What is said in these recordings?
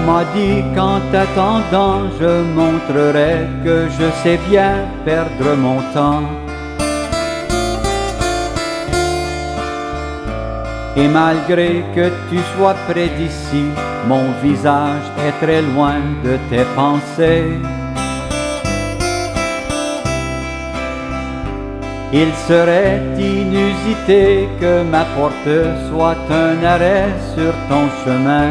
m'a dit qu'en t'attendant, je montrerai que je sais bien perdre mon temps. Et malgré que tu sois près d'ici, mon visage est très loin de tes pensées. Il serait inusité que ma porte soit un arrêt sur ton chemin.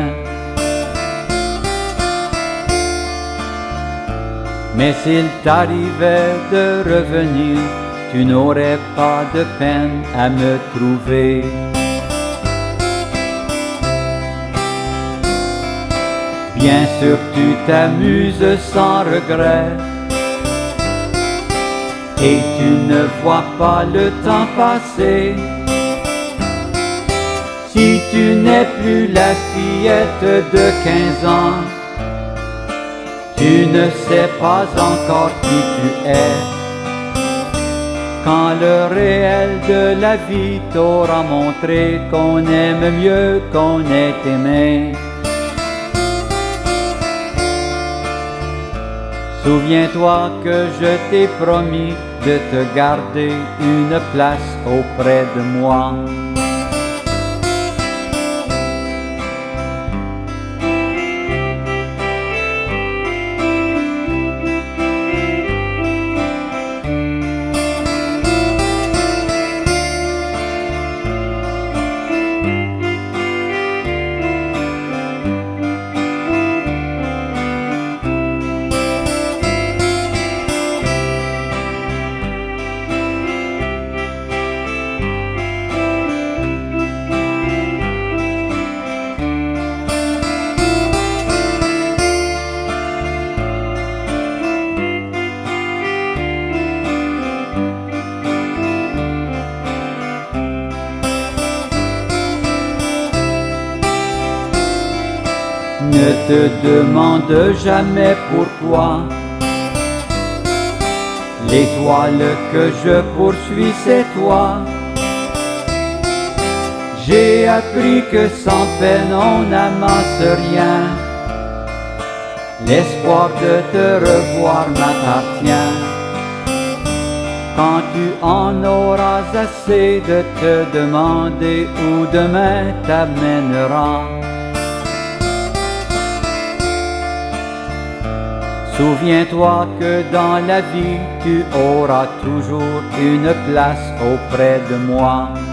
Mais s'il t'arrivait de revenir, tu n'aurais pas de peine à me trouver. Bien sûr tu t'amuses sans regret, et tu ne vois pas le temps passer. Si tu n'es plus la fillette de 15 ans, tu ne sais pas encore qui tu es. Quand le réel de la vie t'aura montré qu'on aime mieux qu'on est aimé. Souviens-toi que je t'ai promis de te garder une place auprès de moi. Ne te demande jamais pourquoi. L'étoile que je poursuis, c'est toi. J'ai appris que sans peine on n'amasse rien. L'espoir de te revoir m'appartient. Quand tu en auras assez de te demander où demain t'amènera. Souviens-toi que dans la vie tu auras toujours une place auprès de moi.